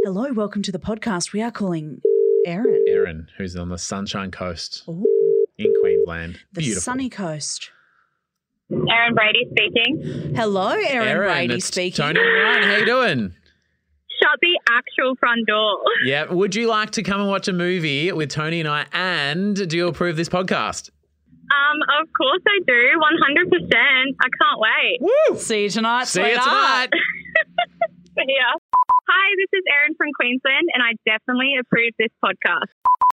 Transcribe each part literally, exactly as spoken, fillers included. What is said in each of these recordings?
Hello, welcome to the podcast. We are calling Erin. Erin, who's on the Sunshine Coast Ooh, in Queensland. the Beautiful. sunny coast. Erin Brady speaking. Hello, Erin, Erin, Brady it's speaking. Tony and Ryan, how you doing? Shut the actual front door. Yeah. Would you like to come and watch a movie with Tony and I, and do you approve this podcast? Um, of course I do, one hundred percent. I can't wait. Woo! See you tonight, See you sweetheart. tonight. See ya. Hi, this is Erin from Queensland, and I definitely approve this podcast.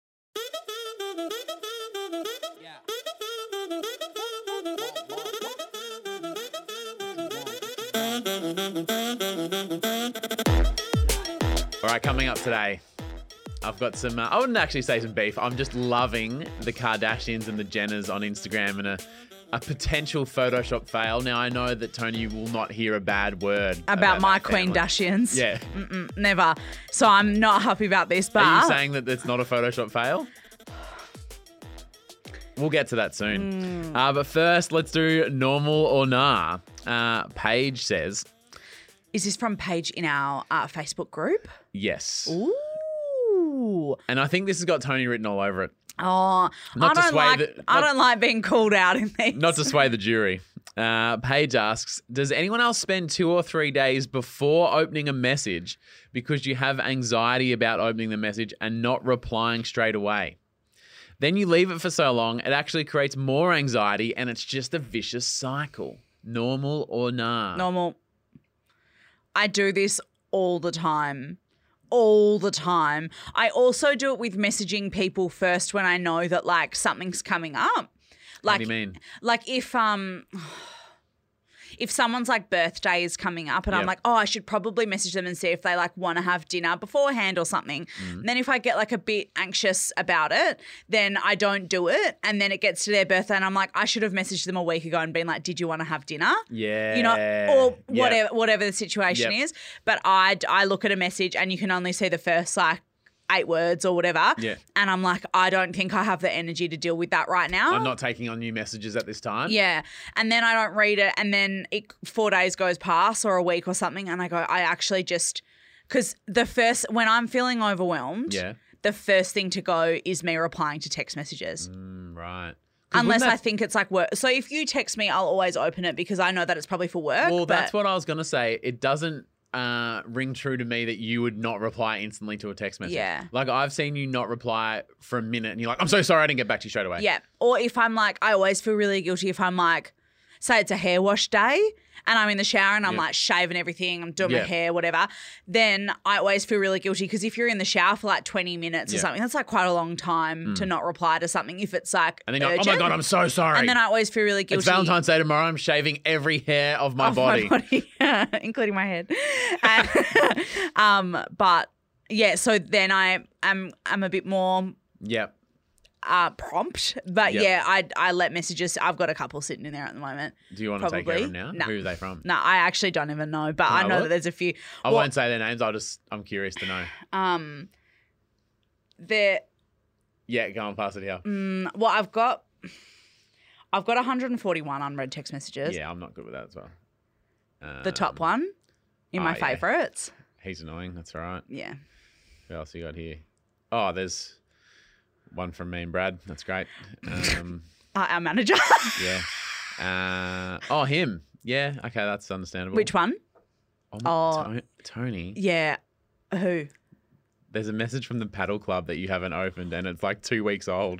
All right, coming up today, I've got some, uh, I wouldn't actually say some beef. I'm just loving the Kardashians and the Jenners on Instagram and a, a potential Photoshop fail. Now, I know that Tony will not hear a bad word About, about my that Queen family. Dashians. Yeah. Mm-mm, never. So I'm not happy about this, but Are you saying that it's not a Photoshop fail? We'll get to that soon. Mm. Uh, but first, let's do normal or nah. Uh, Paige says, is this from Paige in our uh, Facebook group? yes. Ooh. And I think this has got Tony written all over it. Oh, Not I to don't sway like. the- I not- don't like being called out in these. Not to sway the jury. Uh, Paige asks, does anyone else spend two or three days before opening a message because you have anxiety about opening the message and not replying straight away? Then you leave it for so long, it actually creates more anxiety and it's just a vicious cycle. Normal or nah? normal. I do this all the time. All the time. I also do it with messaging people first when I know that like something's coming up. Like, What do you mean? Like if um if someone's like birthday is coming up and I'm Yep. like, oh, I should probably message them and see if they like want to have dinner beforehand or something. Mm. And then if I get like a bit anxious about it, then I don't do it. And then it gets to their birthday and I'm like, I should have messaged them a week ago and been like, did you want to have dinner? Yeah. You know, or Yep. whatever whatever the situation Yep. is. But I, I look at a message and you can only see the first like eight words or whatever. Yeah. And I'm like, I don't think I have the energy to deal with that right now. I'm not taking on new messages at this time. Yeah. And then I don't read it and then it, four days goes past or a week or something and I go, I actually just, because the first, when I'm feeling overwhelmed, Yeah. the first thing to go is me replying to text messages. Mm, right. 'Cause Unless wouldn't I that- think it's like work. So if you text me, I'll always open it because I know that it's probably for work. Well, but that's what I was going to say. It doesn't uh, ring true to me that you would not reply instantly to a text message. Yeah. Like I've seen you not reply for a minute and you're like, I'm so sorry I didn't get back to you straight away. Yeah. Or if I'm like, I always feel really guilty if I'm like, say it's a hair wash day and I'm in the shower and I'm Yeah. like shaving everything, I'm doing Yeah. my hair, whatever, then I always feel really guilty because if you're in the shower for like twenty minutes or Yeah. something, that's like quite a long time to not reply to something if it's like And then you're like, oh urgent. my God, I'm so sorry. And then I always feel really guilty. It's Valentine's Day tomorrow. I'm shaving every hair of my of body. my body, including my head. And, um, but yeah, so then I am I'm a bit more Yep. uh, prompt. But Yep. yeah, I I let messages. I've got a couple sitting in there at the moment. Do you want to take care of them now? No. Who are they from? No, I actually don't even know, but Can I I know look? that there's a few. I Well, won't say their names. I'll just, I'm curious to know. Um, there. Yeah, go on, pass it here. Mm, well, I've got, I've got one hundred forty-one unread text messages. Yeah, I'm not good with that as well. The top Um, one in my oh, yeah. favourites. He's annoying. That's all right. Yeah. Who else you got here? Oh, there's one from me and Brad. That's great. Um, Uh, our manager. yeah. Uh, oh, him. Yeah. Okay, that's understandable. Which one? Oh, Oh. To- Tony. Yeah. Who? There's a message from the paddle club that you haven't opened, and it's like two weeks old.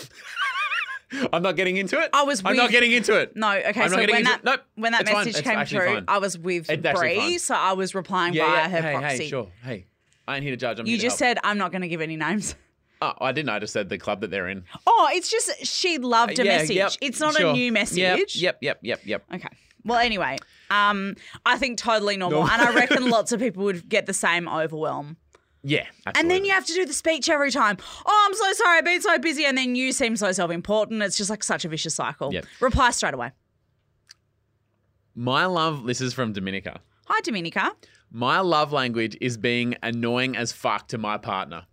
I'm not getting into it. I was I'm with- not getting into it. No, okay. I'm so not getting when into that it. Nope. when that It's fine. message It's came actually through, fine. I was with It's actually Bree, fine. so I was replying Yeah, via yeah. her hey, proxy. hey, sure. Hey, I ain't here to judge. I'm You here to just help. said I'm not going to give any names. Oh, I didn't. I just said the club that they're in. Oh, it's just she loved a Yeah, message. yep, It's not sure. a new message. Yep, yep, yep, yep, yep. Okay. Well, anyway, um, I think totally normal, Normal. and I reckon lots of people would get the same overwhelm. Yeah, absolutely. And then you have to do the speech every time. Oh, I'm so sorry, I've been so busy, and then you seem so self-important. It's just like such a vicious cycle. Yep. Reply straight away. My love, this is from Dominica. Hi, Dominica. My love language is being annoying as fuck to my partner.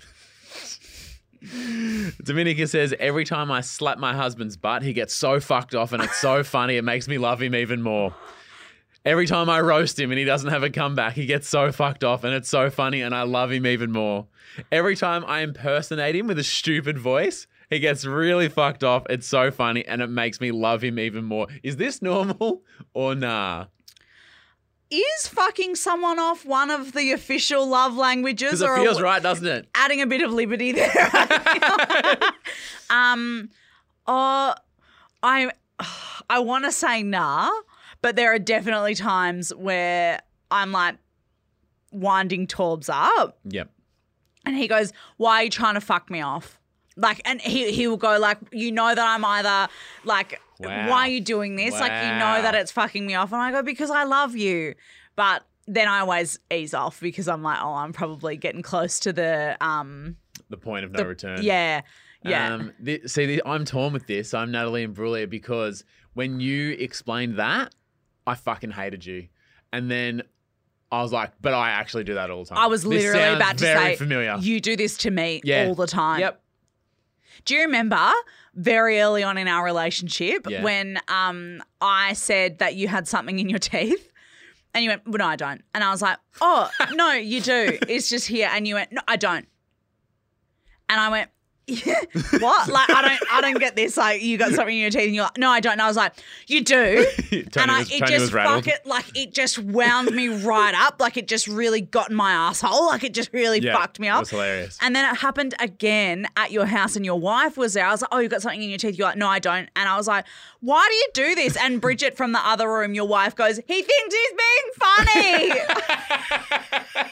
Dominica says, every time I slap my husband's butt, he gets so fucked off and it's so funny. It makes me love him even more. Every time I roast him and he doesn't have a comeback, he gets so fucked off and it's so funny and I love him even more. Every time I impersonate him with a stupid voice, he gets really fucked off. It's so funny and it makes me love him even more. Is this normal or nah? Is fucking someone off one of the official love languages? Because it or feels a, right, doesn't it? Adding a bit of liberty there. um, uh, I, I want to say nah, but there are definitely times where I'm like winding Torbs up. Yep. And he goes, why are you trying to fuck me off? Like, and he he will go like, you know that I'm either like, Wow. why are you doing this? Wow. Like, you know that it's fucking me off. And I go, because I love you. But then I always ease off because I'm like, oh, I'm probably getting close to the um The point of no the, return. Yeah, yeah. Um, th- see, th- I'm torn with this. I'm Natalie Imbruglia because when you explained that, I fucking hated you, and then I was like, but I actually do that all the time. I was This literally sounds about to very say, familiar. you do this to me Yeah. all the time. Yep. Do you remember very early on in our relationship Yeah. when um I said that you had something in your teeth? And you went, well, no, I don't. And I was like, oh, no, you do. It's just here. And you went, no, I don't. And I went, yeah, what? Like, I don't I don't get this. Like, you got something in your teeth and you're like, no, I don't. And I was like, you do. Tony and I, was, it Tony just was rattled. fuck it, like, it just wound me right up. Like, it just really got in my asshole. Like, it just really Yeah, fucked me it up. was hilarious. And then it happened again at your house and your wife was there. I was like, oh, you got something in your teeth? You're like, no, I don't. And I was like, why do you do this? And Bridget from the other room, your wife goes, he thinks he's being funny.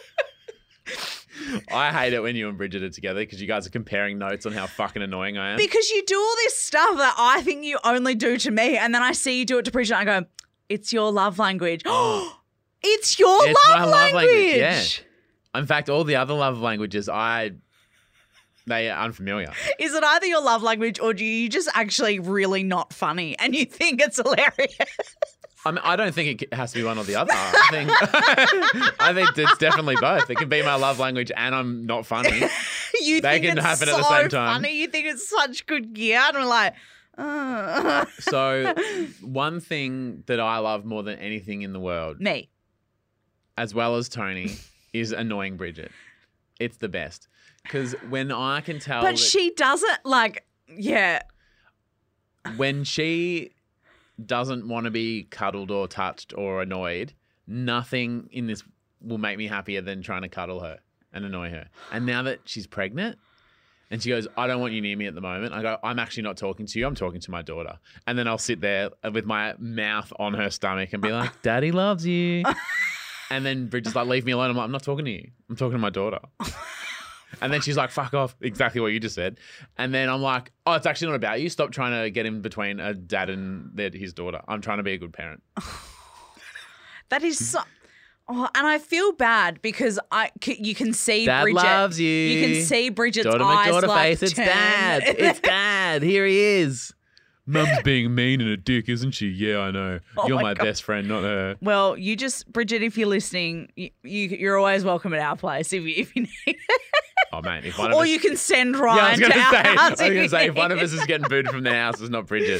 I hate it when you and Bridget are together because you guys are comparing notes on how fucking annoying I am. Because you do all this stuff that I think you only do to me. And then I see you do it to Bridget and I go, it's your love language. Oh, it's your It's love, my language. love language, yeah. In fact, all the other love languages, I they are unfamiliar. Is it either your love language or do you just actually really not funny and you think it's hilarious? I mean, I don't think it has to be one or the other. I think I think it's definitely both. It can be my love language and I'm not funny. You They think can it's happen so at the same time. funny. You think it's such good gear. And we're like, uh. So one thing that I love more than anything in the world, Me. as well as Tony, is annoying Bridget. It's the best. Because when I can tell But that she doesn't like, yeah. when she doesn't want to be cuddled or touched or annoyed, nothing in this will make me happier than trying to cuddle her and annoy her. And now that she's pregnant and she goes, I don't want you near me at the moment, I go, I'm actually not talking to you. I'm talking to my daughter. And then I'll sit there with my mouth on her stomach and be like, Daddy loves you. And then Bridget's like, leave me alone. I'm like, I'm not talking to you. I'm talking to my daughter. And then she's like, fuck off. Exactly what you just said. And then I'm like, oh, it's actually not about you. Stop trying to get in between a dad and their, his daughter. I'm trying to be a good parent. That is so. Oh, and I feel bad because I c- you can see Dad Bridget. loves you. You can see Bridget's Daughter eyes McDaughter like face. It's turn. dad. It's dad. Here he is. Mum's being mean and a dick, isn't she? Yeah, I know. Oh You're my my, God. best friend, not her. Well, you just Bridget, if you're listening, you, you you're always welcome at our place if you if you need. Oh, man. If one of Or us... you can send Yeah, I Ryan was to going our to say, I house was if going you to say, if one of need. us is getting booted from the house, it's not Bridget.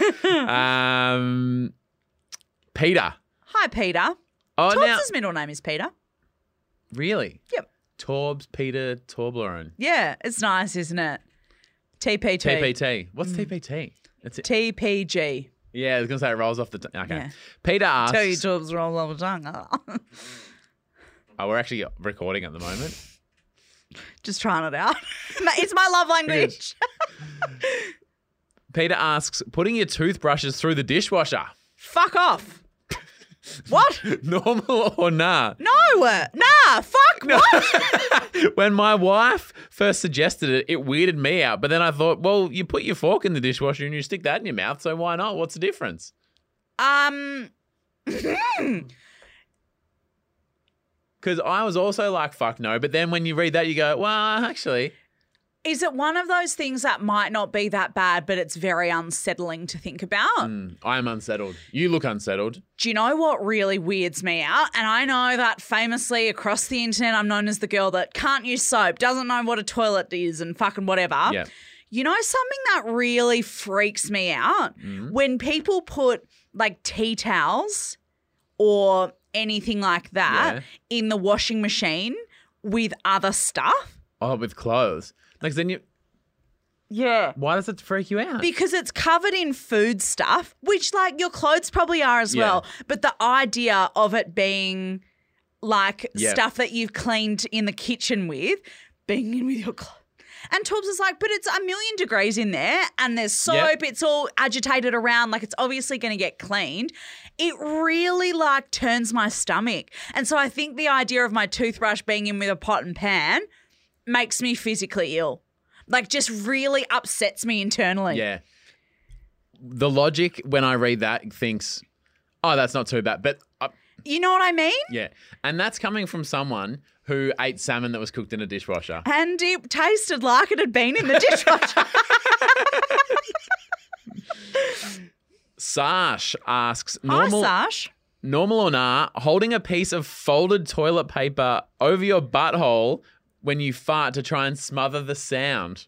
Um, Peter. Hi, Peter. Oh, Torbs' now... middle name is Peter. Really? Yep. Torbs Peter Torbleron. Yeah, it's nice, isn't it? T P T. T P T. What's Mm. T P T? That's it. T P G. Yeah, I was going to say it rolls off the tongue. Okay. Yeah. Peter asks... Tell you Torbs roll off the tongue. Oh, we're actually recording at the moment. Just trying it out. It's my love language. Peter asks, putting your toothbrushes through the dishwasher, Fuck off. What? normal or nah? No. Nah. Fuck. What? When my wife first suggested it, it weirded me out. But then I thought, well, you put your fork in the dishwasher and you stick that in your mouth, so why not? What's the difference? Um. Because I was also like, fuck no. But then when you read that, you go, well, actually... Is it one of those things that might not be that bad, but it's very unsettling to think about? Mm, I'm unsettled. You look unsettled. Do you know what really weirds me out? And I know that famously across the internet, I'm known as the girl that can't use soap, doesn't know what a toilet is and fucking whatever. Yeah. You know something that really freaks me out? Mm. When people put like tea towels or anything like that Yeah. in the washing machine with other stuff. Oh, with clothes. Like then you. Yeah. Why does it freak you out? Because it's covered in food stuff, which like your clothes probably are as Yeah. well. But the idea of it being like Yeah. stuff that you've cleaned in the kitchen with, being in with your clothes. And Torbs is like, but it's a million degrees in there and there's soap. Yep. It's all agitated around. Like it's obviously going to get cleaned. It really like turns my stomach. And so I think the idea of my toothbrush being in with a pot and pan makes me physically ill. Like just really upsets me internally. Yeah. The logic when I read that thinks, oh, that's not too bad. But uh, You know what I mean? yeah. And that's coming from someone who ate salmon that was cooked in a dishwasher. And it tasted like it had been in the dishwasher. Sash asks, Hi, normal, Sash. normal or nah, holding a piece of folded toilet paper over your butthole when you fart to try and smother the sound.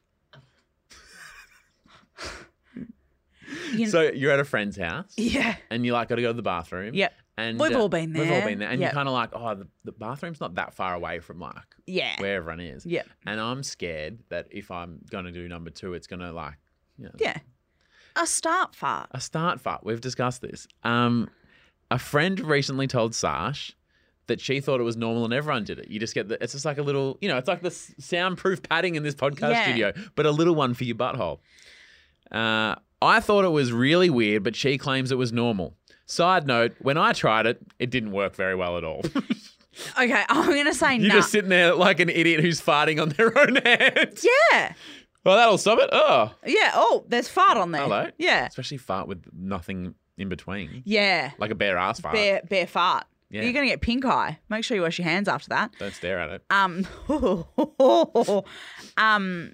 You- So you're at a friend's house Yeah. and you like got to go to the bathroom. Yep. And We've uh, all been We've all there. been there. And Yep. you're kind of like, oh, the, the bathroom's not that far away from like Yeah. where everyone is. Yeah. And I'm scared that if I'm going to do number two, it's going to like, you know, Yeah. A start fart. a start fart. We've discussed this. Um, a friend recently told Sash that she thought it was normal and everyone did it. You just get the, it's just like a little, you know, it's like the s- soundproof padding in this podcast Yeah. studio, but a little one for your butthole. Uh, I thought it was really weird, but she claims it was normal. Side note, when I tried it, it didn't work very well at all. Okay, I'm going to say You're no. just sitting there like an idiot who's farting on their own hands. Yeah. Well, that'll stop it. Oh, Yeah. Oh, there's fart on there. hello. Yeah. Especially fart with nothing in between, Yeah. like a bare ass fart. Bare, bare fart. Yeah. You're going to get pink eye. Make sure you wash your hands after that. Don't stare at it. Um, um,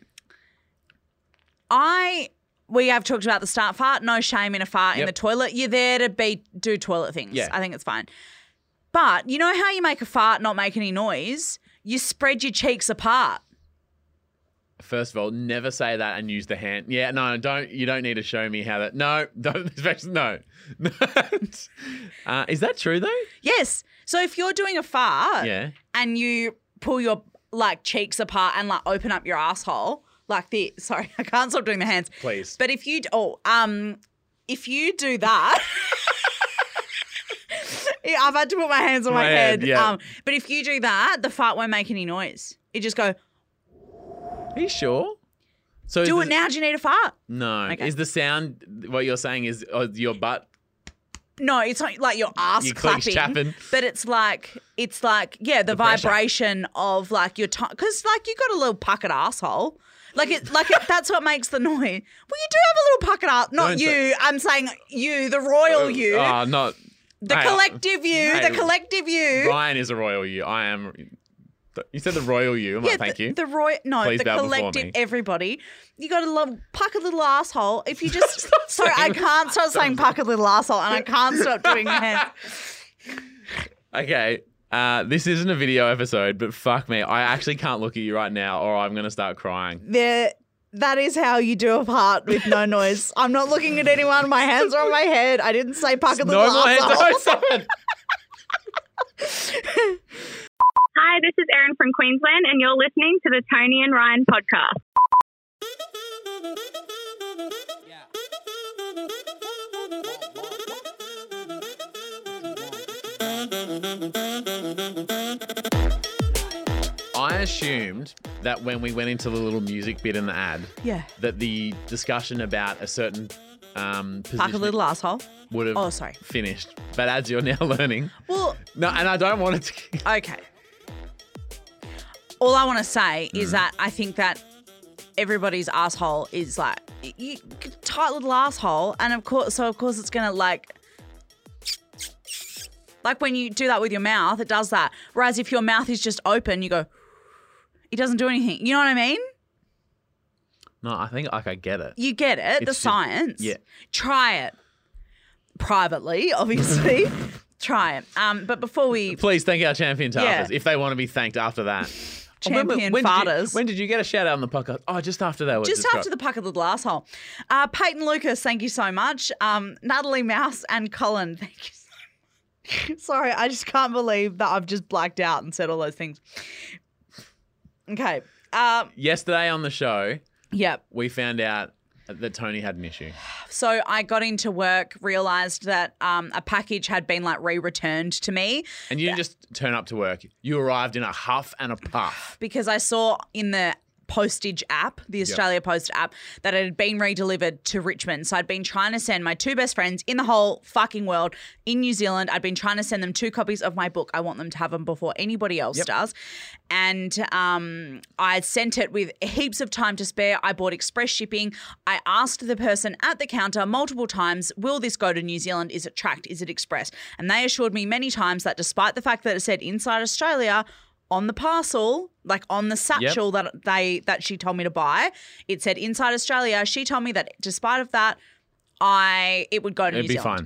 I we have talked about the start fart. No shame in a fart in Yep. the toilet. You're there to be do toilet things. Yeah. I think it's fine. But you know how you make a fart not make any noise? You spread your cheeks apart. First of all, never say that and use the hand. Yeah, no, don't. You don't need to show me how that. No, don't. Especially no. uh, is that true though? Yes. So if you're doing a fart Yeah. and you pull your like cheeks apart and like open up your asshole like this. Sorry, I can't stop doing the hands. Please. But if you oh um if you do that. Yeah, I've had to put my hands on my, My head. head, yeah. Um, but if you do that, the fart won't make any noise. It just go, Are you sure? So do is it the- now. Do you need a fart? No. Okay. Is the sound what you're saying is uh, your butt? No, it's not like your ass Your cleats clapping. chapping. But it's like, it's like, yeah, the, The pressure. vibration of like your tongue. Because like you got a little puckered asshole. Like it, like it, that's what makes the noise. Well, you do have a little puckered ass. Not Don't you. say- I'm saying you, the royal you. Oh, not. the Hey, collective you. hey, the collective you. Ryan is a royal you. I am. You said the royal you. I'm Yeah, like, thank the, you. The roy, no, Please the bow before collective, me. everybody. You got a little puckered little asshole. If you just, Stop sorry, I saying- can't stop saying puckered little asshole, and I can't stop doing my hands. Okay. Uh, this isn't a video episode, but fuck me. I actually can't look at you right now or I'm going to start crying. There, that is how you do a part with no noise. I'm not looking at anyone. My hands are on my head. I didn't say puckered No little more hands. asshole. No, stop it. Hi, this is Erin from Queensland, and you're listening to the Tony and Ryan podcast. I assumed that when we went into the little music bit in the ad, Yeah, that the discussion about a certain um, puckered position little asshole. would have Oh, sorry. finished. But as you're now learning, Well, no, and I don't want it to. okay. All I want to say Mm. is that I think that everybody's asshole is like you, tight little asshole, and of course, so of course it's gonna like, like when you do that with your mouth, it does that. Whereas if your mouth is just open, you go, it doesn't do anything. You know what I mean? No, I think like I get it. You get it, the It's just- science. yeah. Try it privately, obviously. Try it. Um, but before we Please thank our champion Yeah. tappers if they want to be thanked after that. champion when, when Did farters. you, when did you get a shout out on the podcast? Oh, just after that. Just after the puckered little asshole. Uh, Peyton Lucas, thank you so much. Um, Natalie Mouse and Colin, thank you so Sorry, I just can't believe that I've just blacked out and said all those things. Okay. Um, Yesterday on the show, yep. we found out that Tony had an issue. So I got into work, realised that um, a package had been like re-returned to me. And you didn't just turn up to work. You arrived in a huff and a puff. Because I saw in the postage app, the Australia yep. Post app, that it had been redelivered to Richmond. So I'd been trying to send my two best friends in the whole fucking world in New Zealand. I'd been trying to send them two copies of my book. I want them to have them before anybody else yep. does. And um, I sent it with heaps of time to spare. I bought express shipping. I asked the person at the counter multiple times, will this go to New Zealand? Is it tracked? Is it express? And they assured me many times that despite the fact that it said inside Australia on the parcel, like on the satchel yep. that they that she told me to buy, it said inside Australia. She told me that despite of that, I it would go to It'd New be Zealand. Fine.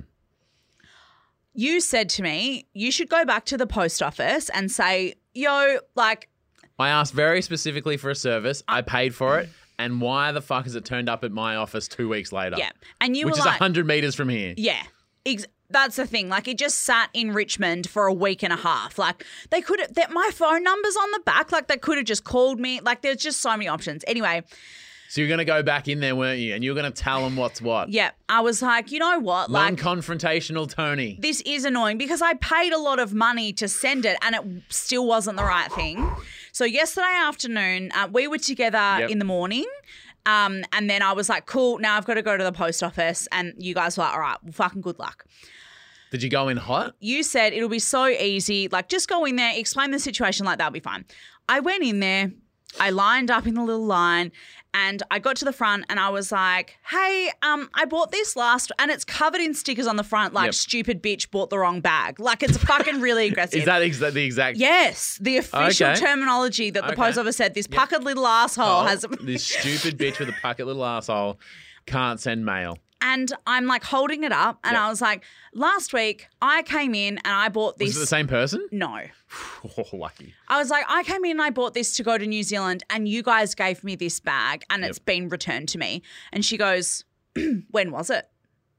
You said to me, you should go back to the post office and say, yo, like. I asked very specifically for a service. I paid for it. And why the fuck has it turned up at my office two weeks later? Yeah. And you which were is like, one hundred metres from here. Yeah. Ex- That's the thing. Like, it just sat in Richmond for a week and a half. Like, they could have, my phone number's on the back. Like, they could have just called me. Like, there's just so many options. Anyway. So you're going to go back in there, weren't you? And you're going to tell them what's what. Yeah. I was like, you know what? Like, non-confrontational Tony. This is annoying because I paid a lot of money to send it and it still wasn't the right thing. So yesterday afternoon, uh, we were together yep. in the morning. Um, and then I was like, cool, now I've got to go to the post office. And you guys were like, all right, well, fucking good luck. Did you go in hot? You said it'll be so easy. Like, just go in there, explain the situation, like that'll be fine. I went in there, I lined up in the little line, and I got to the front and I was like, hey, um, I bought this last, and it's covered in stickers on the front like, yep. stupid bitch bought the wrong bag. Like, it's fucking really aggressive. Is that ex- the exact? Yes. The official okay. terminology that the okay. post office said, this yep. puckered little asshole oh, has. This stupid bitch with a puckered little asshole can't send mail. And I'm like holding it up and yep. I was like, last week I came in and I bought this. Was it the same person? No. Oh, lucky. I was like, I came in and I bought this to go to New Zealand and you guys gave me this bag and yep. it's been returned to me. And she goes, when was it?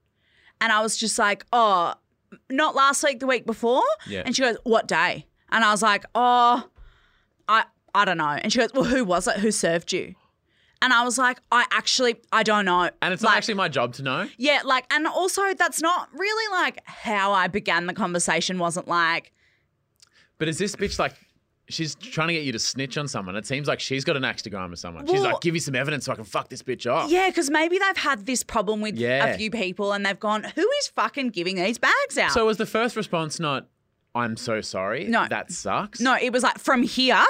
And I was just like, oh, not last week, the week before. Yeah. And she goes, what day? And I was like, oh, I, I don't know. And she goes, well, who was it? Who served you? And I was like, I actually, I don't know. And it's like, not actually my job to know. Yeah, like, and also that's not really like how I began the conversation. Wasn't like. But is this bitch like, she's trying to get you to snitch on someone? It seems like she's got an axe to grind with someone. Well, she's like, give me some evidence so I can fuck this bitch off. Yeah, because maybe they've had this problem with yeah. a few people and they've gone, who is fucking giving these bags out? So was the first response not, I'm so sorry, no. that sucks? No, it was like, from here.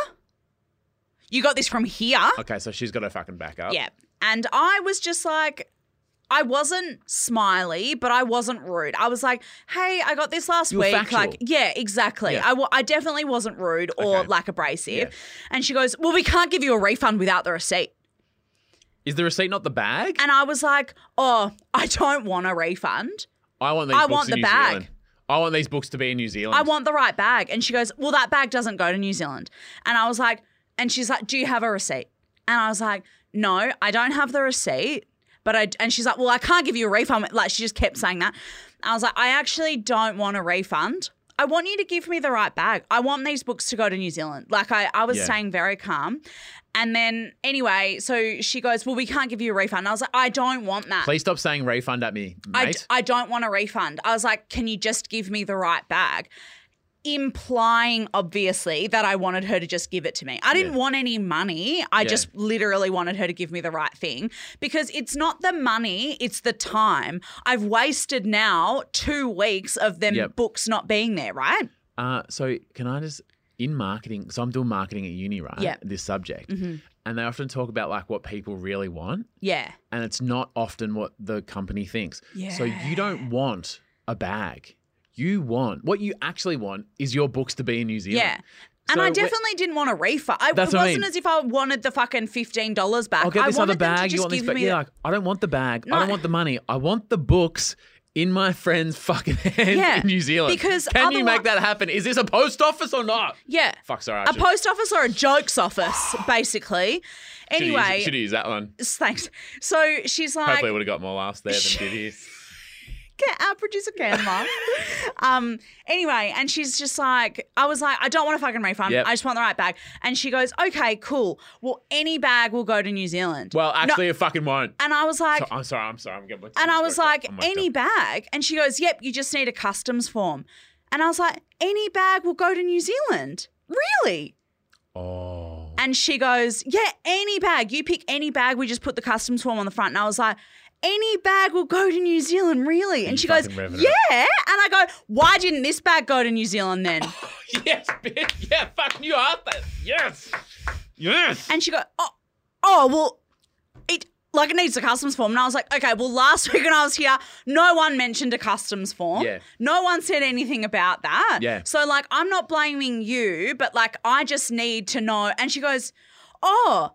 You got this from here. Okay, so she's got her fucking back up. Yeah. And I was just like, I wasn't smiley, but I wasn't rude. I was like, hey, I got this last you were week. factual. Like, yeah, exactly. Yeah. I, w- I definitely wasn't rude or okay. like abrasive. Yeah. And she goes, well, we can't give you a refund without the receipt. Is the receipt not the bag? And I was like, oh, I don't want a refund. I want these I books want in the New bag. Zealand. I want these books to be in New Zealand. I want the right bag. And she goes, well, that bag doesn't go to New Zealand. And I was like, and she's like, do you have a receipt? And I was like, no, I don't have the receipt. But I, and she's like, well, I can't give you a refund. Like, she just kept saying that. I was like, I actually don't want a refund. I want you to give me the right bag. I want these books to go to New Zealand. Like, I, I was yeah. staying very calm. And then anyway, so she goes, well, we can't give you a refund. And I was like, I don't want that. Please stop saying refund at me, I, mate. I don't want a refund. I was like, can you just give me the right bag? Implying, obviously, that I wanted her to just give it to me. I didn't yeah. want any money. I yeah. just literally wanted her to give me the right thing because it's not the money, it's the time. I've wasted now two weeks of them yep. books not being there, right? Uh, so can I just, in marketing, so I'm doing marketing at uni, right? Yeah. This subject. Mm-hmm. And they often talk about like what people really want. Yeah. And it's not often what the company thinks. Yeah. So you don't want a bag. You want, what you actually want is your books to be in New Zealand. Yeah. And so I definitely didn't want a refund. I, it That's what I wasn't mean. as if I wanted the fucking fifteen dollars back. I'll get this I other wanted them to bag. You just want this give bag? me Yeah, the- like, I don't want the bag. No. I don't want the money. I want the books in my friend's fucking hands Yeah, in New Zealand. because Can you otherwi- make that happen? Is this a post office or not? Yeah. Fuck, sorry. I A should- post office or a jokes office, basically. Should have Anyway. used, should have used that one. Thanks. So she's like. Hopefully I would have got more laughs there than did here. Our producer can laugh. Um. Anyway, and she's just like, I was like, I don't want a fucking refund. Yep. I just want the right bag. And she goes, okay, cool. Well, any bag will go to New Zealand. Well, actually, No- it fucking won't. and I was like, So, I'm sorry. I'm sorry. I'm getting. and I was like, oh my any God. bag? And she goes, yep, you just need a customs form. And I was like, any bag will go to New Zealand? Really? Oh. And she goes, yeah, any bag. You pick any bag. We just put the customs form on the front. And I was like, any bag will go to New Zealand, really? And You she goes, fucking revving yeah. it. And I go, why didn't this bag go to New Zealand then? Yes, bitch. Yeah, fucking you asked that. Yes. Yes. And she goes, oh, oh, well, it like it needs a customs form. And I was like, okay, well, last week when I was here, no one mentioned a customs form. Yeah. No one said anything about that. Yeah. So, like, I'm not blaming you, but, like, I just need to know. And she goes, oh,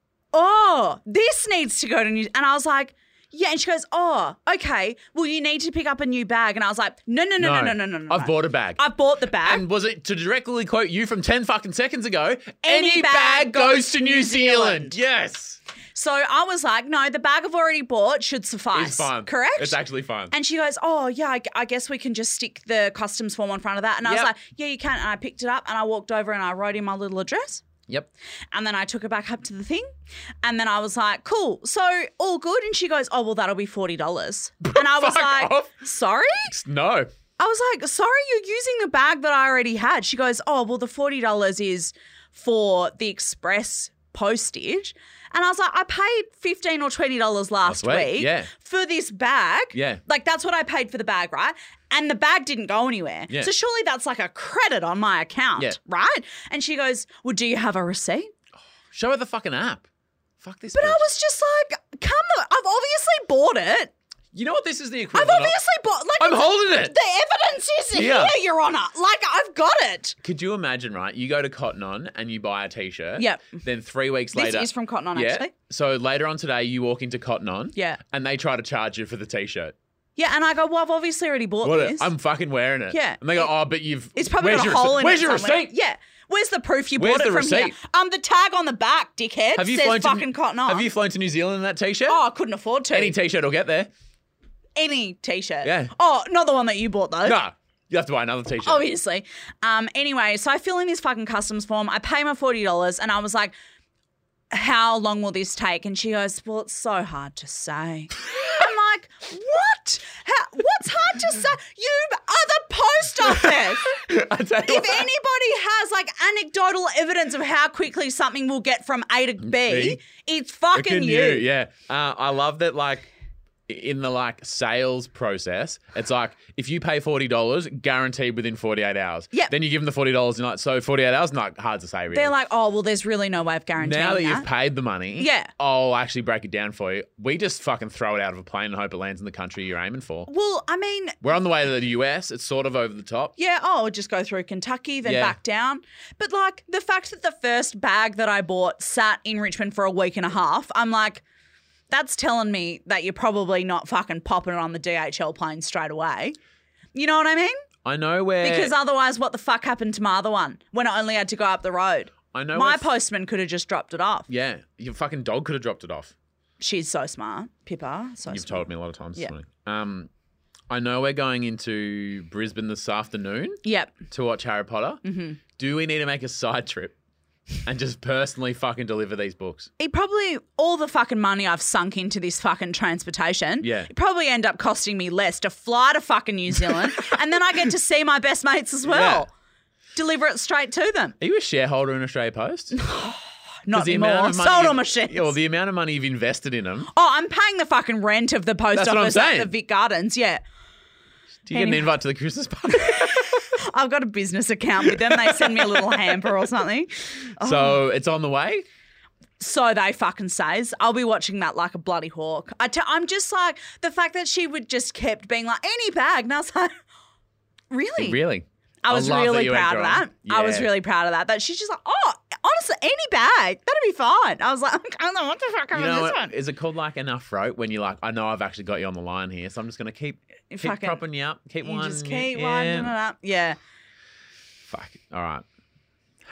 oh, this needs to go to New. And I was like, yeah. And she goes, oh, okay. Well, you need to pick up a new bag. And I was like, no, no, no, no, no, no, no, no. I've bought a bag. I've bought the bag. And was it to directly quote you from ten fucking seconds ago? Any bag goes to New Zealand. Yes. So I was like, no, the bag I've already bought should suffice. It's fine. Correct? It's actually fine. And she goes, oh, yeah, I, I guess we can just stick the customs form on front of that. And I Yep. was like, yeah, you can. And I picked it up and I walked over and I wrote in my little address. Yep. And then I took it back up to the thing. And then I was like, cool. So all good. And she goes, oh, well, that'll be forty dollars. And I was Fuck like, off. sorry? No. I was like, sorry, you're using the bag that I already had. She goes, oh, well, the forty dollars is for the express postage. And I was like, I paid fifteen dollars or twenty dollars last Last week, week yeah. for this bag. Yeah. Like, that's what I paid for the bag, right? And the bag didn't go anywhere. Yeah. So surely that's like a credit on my account, Yeah. right? And she goes, well, do you have a receipt? Show her the fucking app. Fuck this But bitch. I was just like, come the, I've obviously bought it. You know what this is the I've equivalent of? obviously bought, like, I'm it's- holding it. the evidence is Yeah. here, Your Honour. Like, I've got it. Could you imagine, right? You go to Cotton On and you buy a t-shirt. Yep. Then three weeks This later. is from Cotton On, yeah. actually. So later on today, you walk into Cotton On. Yeah. And they try to charge you for the t-shirt. Yeah, and I go, well, I've obviously already bought What? this. I'm fucking wearing it. Yeah. And they go, oh, but you've. It's probably where's got a your hole receipt? in Where's it your somewhere. receipt? Yeah. Where's the proof you Where's bought it the from here? receipt? Um, the tag on the back, dickhead, Have you says flown to fucking Cotton On. Have you flown to New Zealand in that t-shirt? Oh, I couldn't afford to. Any t-shirt will get there. Any t-shirt. Yeah. Oh, not the one that you bought though. No. You have to buy another t-shirt. Obviously. Um. Anyway, so I fill in this fucking customs form. I pay my forty dollars, and I was like, "How long will this take?" And she goes, "Well, it's so hard to say." I'm like, "What? How, what's hard to say? You are the post office. I tell you If what. anybody has like anecdotal evidence of how quickly something will get from A to B, B. it's fucking Fucking you." Yeah. Uh, I love that, like, in the, like, sales process, it's like, if you pay forty dollars, guaranteed within forty-eight hours. Yep. Then you give them the forty dollars, and you're like, so forty-eight hours? Not hard to say, really. They're like, "Oh, well, there's really no way of guaranteeing now that, that." you've paid the money, Yeah. I'll actually break it down for you. We just fucking throw it out of a plane and hope it lands in the country you're aiming for. Well, I mean, We're on the way to the U S. It's sort of over the top. yeah, oh, just go through Kentucky, then Yeah. back down. But like the fact that the first bag that I bought sat in Richmond for a week and a half, I'm like, that's telling me that you're probably not fucking popping it on the D H L plane straight away. You know what I mean? I know where... Because otherwise, what the fuck happened to my other one when I only had to go up the road? I know My where- postman could have just dropped it off. Yeah. Your fucking dog could have dropped it off. She's so smart, Pippa. So You've smart. told me a lot of times Yeah. this morning. Um, I know we're going into Brisbane this afternoon Yep. to watch Harry Potter. Mm-hmm. Do we need to make a side trip and just personally fucking deliver these books? It probably, all the fucking money I've sunk into this fucking transportation, Yeah. it probably end up costing me less to fly to fucking New Zealand and then I get to see my best mates as well. Deliver it straight to them. Are you a shareholder in Australia Post? Not the anymore. amount of money Sold you- all my shares. Yeah, well, the amount of money you've invested in them. Oh, I'm paying the fucking rent of the post That's what I'm office at saying. the Vic Gardens, yeah. Do you get an Anyway. invite to the Christmas party? I've got a business account with them. They send me a little hamper or something. So it's on the way? So they fucking says. I'll be watching that like a bloody hawk. I t- I'm just like, the fact that she would just kept being like, any bag. And I was like, really? Really? I was love that really you went proud of drawing. that. I was Yeah. really proud of that. That she's just like, oh, honestly, any bag, that'd be fine. I was like, I don't know what the fuck You happened know to this what? one. Is it called like enough rope when you're like, I know I've actually got you on the line here, so I'm just going to keep, keep fucking- propping you up, keep You winding just you- keep yeah. winding it up. Yeah. Fuck. All right.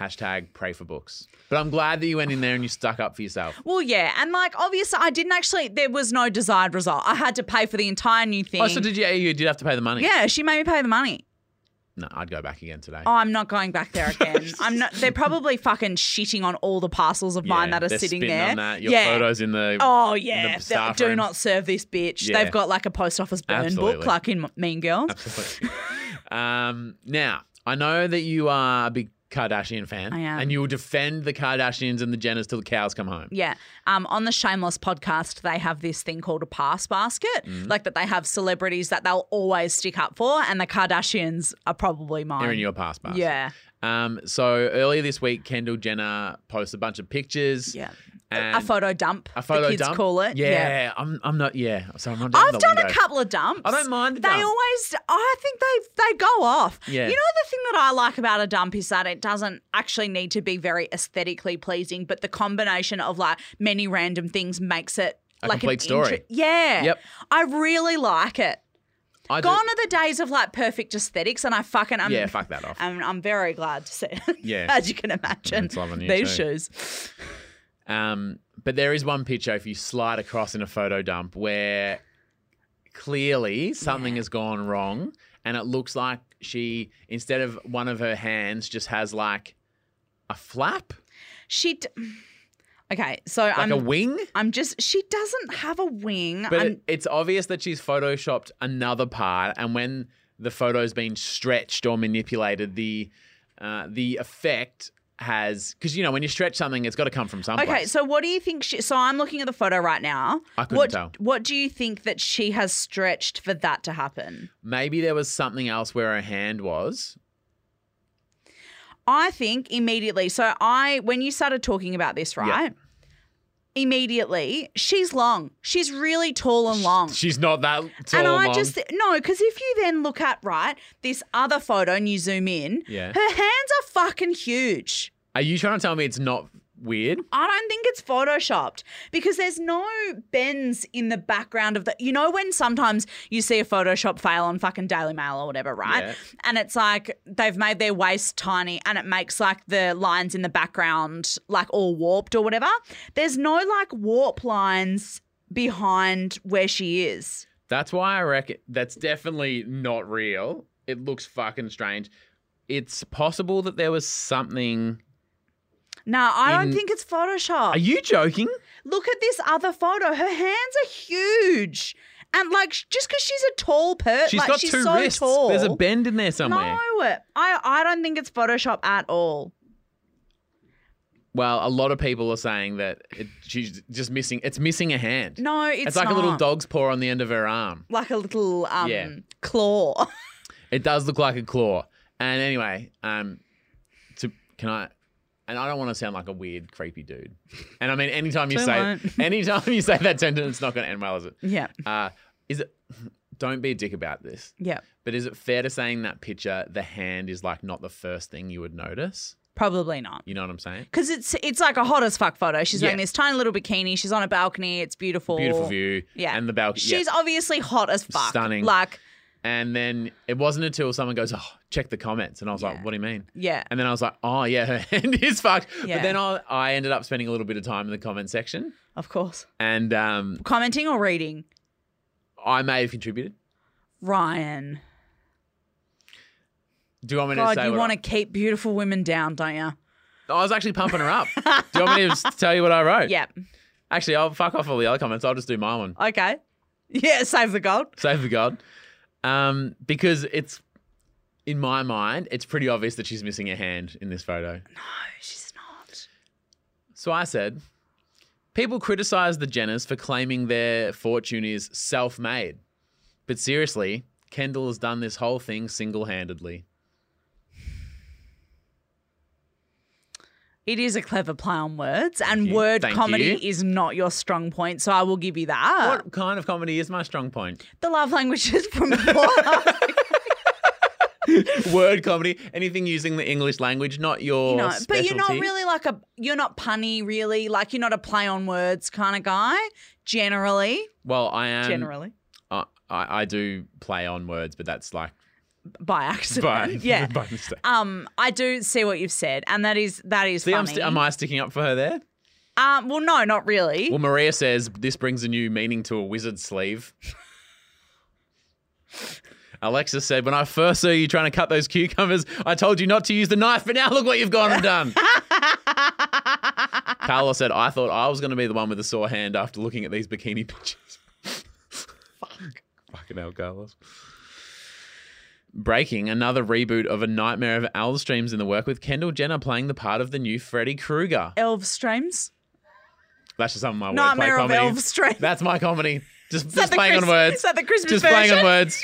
Hashtag pray for books. But I'm glad that you went in there and you stuck up for yourself. Well, yeah. And like, obviously, I didn't actually, there was no desired result. I had to pay for the entire new thing. Oh, so did you, you did have to pay the money? Yeah, she made me pay the money. No, I'd go back again today. Oh, I'm not going back there again. I'm not. They're probably fucking shitting on all the parcels of mine Yeah, that are they're sitting spitting there. on that. Your yeah. photos in the Oh in yeah. the staff Do room. not serve this bitch. Yeah. They've got like a post office burn Absolutely. book, like in Mean Girls. Absolutely. um, now, I know that you are a big Kardashian fan. I am. And you will defend the Kardashians and the Jenners till the cows come home. Yeah. Um, on the Shameless podcast, they have this thing called a pass basket, Mm. like that they have celebrities that they'll always stick up for, and the Kardashians are probably mine. They're in your pass basket. Yeah. Um, so earlier this week, Kendall Jenner posted a bunch of pictures. Yeah. And A photo dump. A photo the kids dump? call it. Yeah, I'm. I'm not. Yeah, so I'm not. Down I've the done lingo. a couple of dumps. I don't mind the They dump. always, I think they they go off. Yeah. You know, the thing that I like about a dump is that it doesn't actually need to be very aesthetically pleasing, but the combination of like many random things makes it A like complete an story. inter- yeah. Yep. I really like it. I do- Gone are the days of like perfect aesthetics, and I fucking I'm, Yeah, fuck that off. I'm, I'm very glad to see it. Yeah. As you can imagine, It's loving you these too. shoes. Um, but there is one picture if you slide across in a photo dump where clearly something has gone wrong, and it looks like she, instead of one of her hands, just has like a flap, She. D- okay, so like I'm a wing. I'm just. She doesn't have a wing. But I'm- it, it's obvious that she's photoshopped another part, and when the photo's been stretched or manipulated, the uh, the effect has, because you know when you stretch something, it's got to come from someplace. Okay, so what do you think? She, so I'm looking at the photo right now. I couldn't what, tell. What do you think that she has stretched for that to happen? Maybe there was something else where her hand was. I think immediately. So I, when you started talking about this, right? Immediately, she's long. She's really tall and long. She's not that tall and I long. just no, because if you then look at right this other photo and you zoom in, Yeah. her hands are fucking huge. Are you trying to tell me it's not weird? I don't think it's photoshopped because there's no bends in the background of the. You know when sometimes you see a Photoshop fail on fucking Daily Mail or whatever, right? Yeah. And it's like they've made their waist tiny and it makes like the lines in the background like all warped or whatever. There's no like warp lines behind where she is. That's why I reckon that's definitely not real. It looks fucking strange. It's possible that there was something. No, I In- don't think it's Photoshop. Are you joking? Look at this other photo. Her hands are huge. And like just because she's a tall person, She's like got she's two so wrists. tall. There's a bend in there somewhere. No, I, I don't think it's Photoshop at all. Well, a lot of people are saying that it, she's just missing. It's missing a hand. No, it's, it's like not. a little dog's paw on the end of her arm. Like a little um, Yeah. claw. It does look like a claw. And anyway, um, to can I? And I don't want to sound like a weird, creepy dude. And I mean, anytime you Too say, late. anytime you say that sentence, it's not going to end well, is it? yeah. Uh, is it? Don't be a dick about this. Yeah. But is it fair to say in that picture the hand is like not the first thing you would notice? Probably not. You know what I'm saying? Because it's it's like a hot as fuck photo. She's wearing Yeah. this tiny little bikini. She's on a balcony. It's beautiful. Beautiful view. Yeah. And the balcony. She's obviously hot as fuck. Stunning. Like, And then it wasn't until someone goes, "Oh, check the comments," and I was Yeah. like, "What do you mean?" yeah. And then I was like, "Oh yeah, her hand is fucked." Yeah. But then I, I ended up spending a little bit of time in the comment section, Of course. and um, Commenting or reading? I may have contributed. Ryan. Do you want me to God, say? you what want I, to keep beautiful women down, don't you? I was actually pumping her up. Do you want me to just tell you what I wrote? Yeah. Actually, I'll fuck off all the other comments. I'll just do my one. Okay. Yeah, save the gold. Save the God. Um, because it's, in my mind, it's pretty obvious that she's missing a hand in this photo. No, she's not. So I said, people criticize the Jenners for claiming their fortune is self-made. But seriously, Kendall has done this whole thing single-handedly. It is a clever play on words, and you. word Thank comedy you. is not your strong point, so I will give you that. What kind of comedy is my strong point? The love languages from what? Word comedy, anything using the English language, not your You know, but you're not specialty. really like a, you're not punny really, like you're not a play on words kind of guy, generally. Well, I am. generally. Uh, I, I do play on words, but that's like by accident. By, yeah. by mistake. Um, I do see what you've said, and that is that is See, I'm funny. st- am I sticking up for her there? um, well, no, not really. Well, Maria says this brings a new meaning to a wizard sleeve. Alexa said, when I first saw you trying to cut those cucumbers, I told you not to use the knife, but now look what you've gone and done. Carla said, I thought I was going to be the one with the sore hand after looking at these bikini pictures. Fuck. Fucking hell, Carlos. Breaking, another reboot of A Nightmare of Elves Streams in the work with Kendall Jenner playing the part of the new Freddy Krueger. Elf streams. That's just some of my Nightmare wordplay of comedy. Elf Streams. That's my comedy. Just, that just the playing Chris- on words. is that the Christmas Just playing on version? words.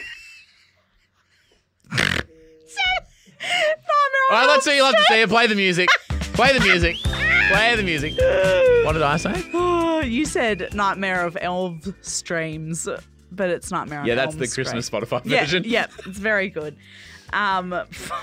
Nightmare All of right, let's Elf see. You love to Streams. see it. Play the music. Play the music. Play the music. What did I say? Oh, you said Nightmare of Elf Streams, but it's Nightmare Yeah, on that's Elm the Street. Christmas Spotify Yeah, version. yeah, it's very good. Um, fuck.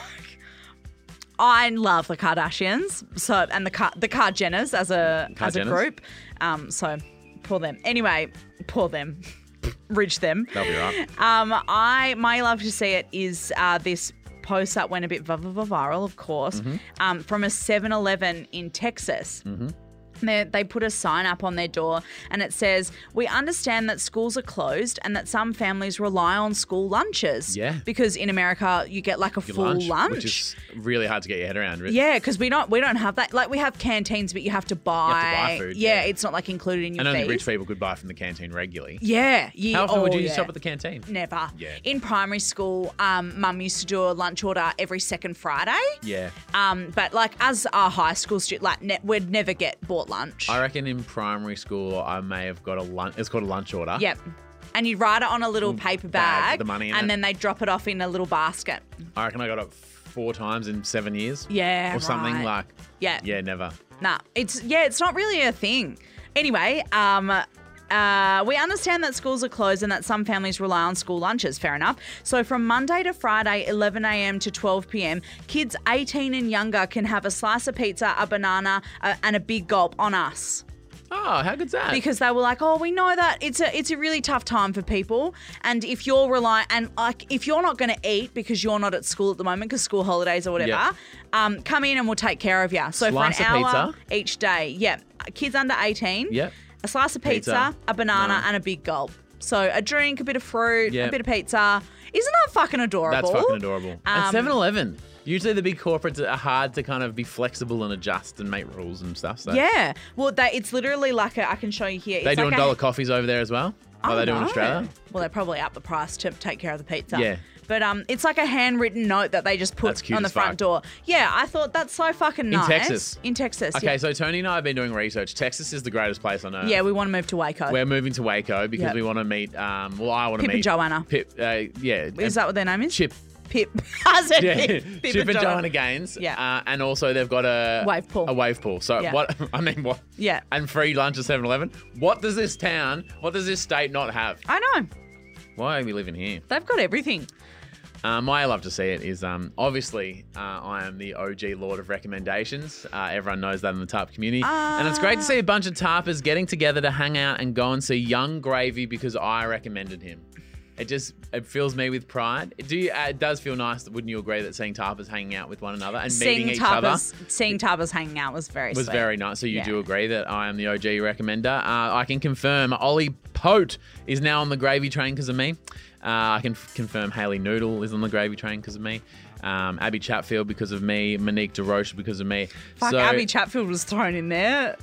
I love the Kardashians, so and the Car- the Kardjenners as a as a Kardjenners? group. Um, so poor them. Anyway, poor them, rich them. They'll be right. Um, I my love to see it is uh, this post that went a bit v- v- viral, of course, Mm-hmm. um, from a seven eleven in Texas. Mm-hmm. They, they put a sign up on their door and it says, we understand that schools are closed and that some families rely on school lunches. Yeah. Because in America, you get like a Your full lunch. Which is really hard to get your head around. yeah, because we don't we don't have that. Like we have canteens, but you have to buy. buy food, Yeah, yeah. it's not like included in your And only fees. rich people could buy from the canteen regularly. Yeah. You, How often oh, would you yeah. shop at the canteen? Never. Yeah. In primary school, um, Mum used to do a lunch order every second Friday. Yeah. Um, but like as a high school student, like ne- we'd never get bought lunch. I reckon in primary school, I may have got a lunch. It's called a lunch order. Yep. And you'd write it on a little paper bag bag, with the money in and it. then they drop it off in a little basket. I reckon I got it four times in seven years. Yeah, Or something right. like. Yeah. Yeah, never. Nah, it's yeah, it's not really a thing. Anyway, um, uh, we understand that schools are closed and that some families rely on school lunches. Fair enough. So from Monday to Friday, eleven a.m. to twelve p.m., kids eighteen and younger can have a slice of pizza, a banana, uh, and a big gulp on us. Oh, how good's that? Because they were like, oh, we know that it's a it's a really tough time for people, and if you're relying and like if you're not going to eat because you're not at school at the moment because school holidays or whatever, Yeah. um, come in and we'll take care of you. So Slice for of an hour pizza? each day, yeah, kids under eighteen, Yep. a slice of pizza, Pizza. a banana, No. and a big gulp. So a drink, a bit of fruit, Yep. a bit of pizza. Isn't that fucking adorable? That's fucking adorable. Um, and seven eleven. Usually the big corporates are hard to kind of be flexible and adjust and make rules and stuff. So Yeah. Well, they, it's literally like a, I can show you here. They it's doing like a- dollar coffees over there as well? I Like they do don't in know. Australia? Well, they probably up the price to take care of the pizza. Yeah. But um, it's like a handwritten note that they just put That's cute on the as front fuck. door. Yeah, I thought that's so fucking nice. Texas? In Texas. Okay, yeah. so Tony and I have been doing research. Texas is the greatest place on earth. Yeah, we want to move to Waco. We're moving to Waco because Yep. we want to meet, um, well, I want to Pip meet and Joanna. Pip, uh, yeah. Is that what their name is? Chip. Pip. I said Yeah, Pip. Pip Chip and Joanna Gaines. Yeah. Uh, and also they've got a Wave pool. A wave pool. So Yeah. what, I mean, what? Yeah. And free lunch at seven eleven. What does this town, what does this state not have? I know. Why are we living here? They've got everything. Um, why I love to see it is um, obviously uh, I am the O G Lord of recommendations. Uh, everyone knows that in the tarp community. and it's great to see a bunch of tarpers getting together to hang out and go and see Young Gravy because I recommended him. It just it fills me with pride. Do you, uh, it does feel nice, wouldn't you agree, that seeing tarpers hanging out with one another and Seeing meeting each other Tarpers, seeing Tarpers hanging out was very was sweet. very nice. So you Yeah. do agree that I am the O G recommender. Uh, I can confirm Ollie Pote is now on the gravy train because of me. Uh, I can f- confirm Hayley Noodle is on the gravy train because of me. Um, Abby Chatfield because of me. Monique DeRoche because of me. Fuck, so, Abby Chatfield was thrown in there.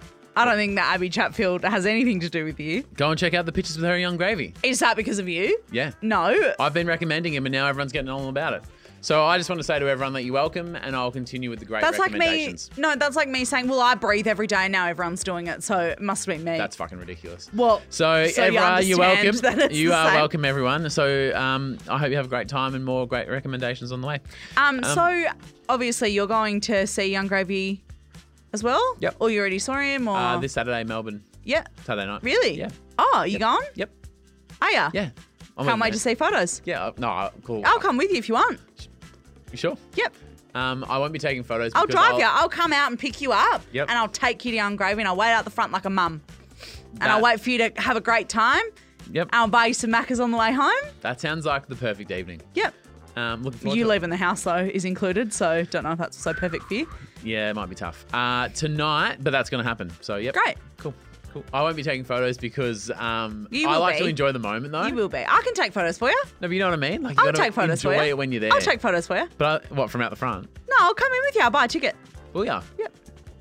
I don't think that Abby Chatfield has anything to do with you. Go and check out the pictures with her and Young Gravy. Is that because of you? Yeah. No. I've been recommending him and now everyone's getting on about it. So I just want to say to everyone that you're welcome and I'll continue with the great That's like me. recommendations. No, that's like me saying, well, I breathe every day and now everyone's doing it, so it must be me. That's fucking ridiculous. well, So, so you everyone, you're welcome. understand that it's You the are same. welcome, everyone. So um, I hope you have a great time and more great recommendations on the way. Um, so obviously you're going to see Young Gravy as well? Yep. Or you already saw him? Or Uh, this Saturday, Melbourne. yeah. Saturday night. Really? Yeah. Oh, you gone? Yep. Are ya? Yeah. I'm Can't with wait you. to see photos. Yeah. uh, No, uh, cool. I'll come with you if you want. You sure? Yep. Um, I won't be taking photos. I'll because drive you. I'll come out and pick you up. Yep. And I'll take you to Young Gravy and I'll wait out the front like a mum. And That- I'll wait for you to have a great time. Yep. I'll buy you some Maccas on the way home. That sounds like the perfect evening. Yep. Um, looking forward You to it. leaving the house, though, is included, so don't know if that's so perfect for you. Yeah, it might be tough. Uh, tonight, but that's going to happen. So, yep. Great. Cool. Cool. I won't be taking photos because um, You I will like be. to enjoy the moment, though. You will be. I can take photos for you. No, but you know what I mean? Like, you I'll gotta take photos for enjoy you. it when you're there. I'll take photos for you. But I, what, from out the front? No, I'll come in with you. I'll buy a ticket. Well, yeah. Yep.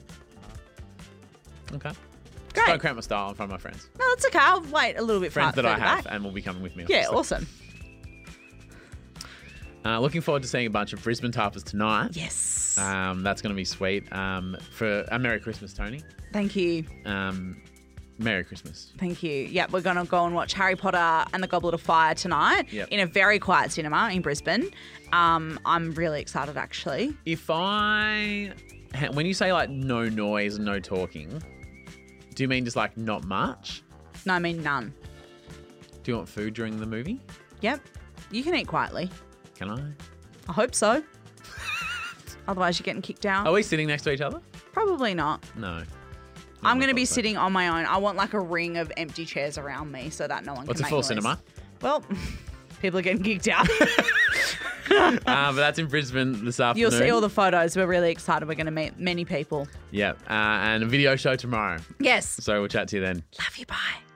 Okay. Great. Don't cramp my style in front of my friends. No, that's okay. I'll wait a little bit Friends far, that I further have back. and will be coming with me. Yeah, obviously. awesome. Uh, looking forward to seeing a bunch of Brisbane Tarpers tonight. Yes. Um, that's going to be sweet. Um, for a Merry Christmas, Tony. Thank you. Um, Merry Christmas. Thank you. Yep, we're going to go and watch Harry Potter and the Goblet of Fire tonight Yep. in a very quiet cinema in Brisbane. Um, I'm really excited, actually. If I, when you say like no noise and no talking, do you mean just like not much? No, I mean none. Do you want food during the movie? Yep. You can eat quietly. Can I? I hope so. Otherwise, you're getting kicked out. Are we sitting next to each other? Probably not. No. I'm I going to be thought so. sitting on my own. I want like a ring of empty chairs around me so that no one What's can a make full noise. cinema? Well, people are getting kicked out. uh, but that's in Brisbane this afternoon. You'll see all the photos. We're really excited. We're going to meet many people. Yeah, uh, and a video show tomorrow. Yes. So we'll chat to you then. Love you. Bye.